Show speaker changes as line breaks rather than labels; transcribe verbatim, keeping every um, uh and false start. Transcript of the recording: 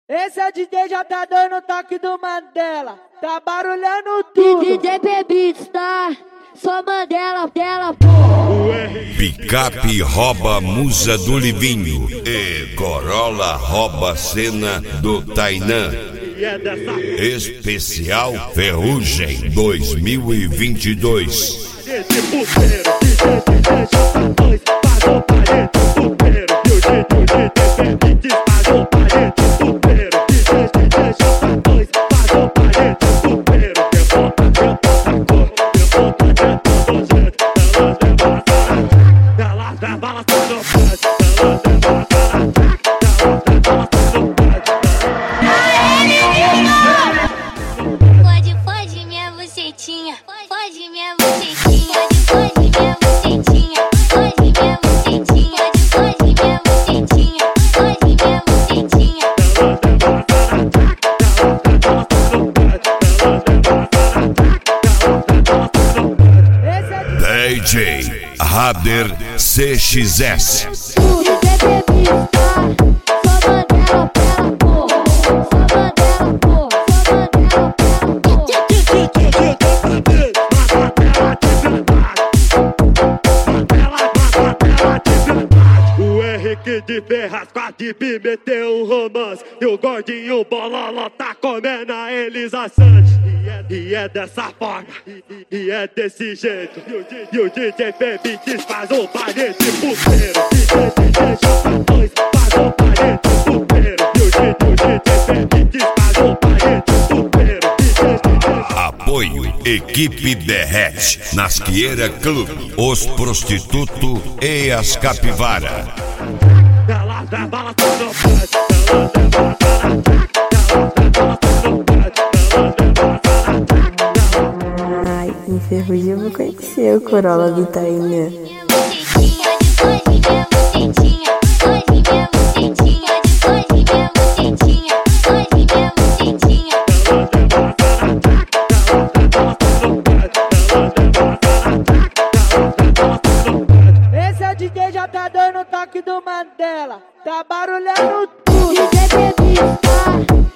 Esse é o D J, já tá dando toque do Mandela, tá barulhando tudo.
D J Bebitos, tá? Só Mandela, dela, porra.
Picape rouba musa do Livinho e Corolla rouba cena do Tainã. Especial Ferrugem dois mil e vinte e dois.
Pode, pode minha bucetinha, pode minha bucetinha, pode minha bucetinha, pode minha bucetinha, pode minha bucetinha, pode minha bucetinha.
D J Rader C X S.
D J Bebitos, tá? Só Mandela, dela, porra. Só Mandela, porra. Só Mandela,
O Henrique de Ferraz com a Dip meteu um romance e o gordinho bololó tá comendo a Elisa Santos. E é, e é dessa forma, e, e, e é desse jeito. E o, D- e o D J Bebitos faz um baile de puteiro. D J J dois faz um baile de puteiro. E o D- e o D J Bebitos faz um baile de puteiro.
Apoio Equipe Derrete, Nasqueira Clube, Os Prostituto e as Capivara.
Ela leva ela no pé, ela leva ela no pé, ela leva ela no pé, ela leva ela.
Ai, em Ferrugem eu vou conhecer o Corolla do Tainã.
Minha bucetinha, pode minha bucetinha, pode minha bucetinha, pode minha bucetinha, pode minha bucetinha.
Esse é o D J, já tá dando toque do Mandela, tá barulhando tudo.
D J Bebitos, tá?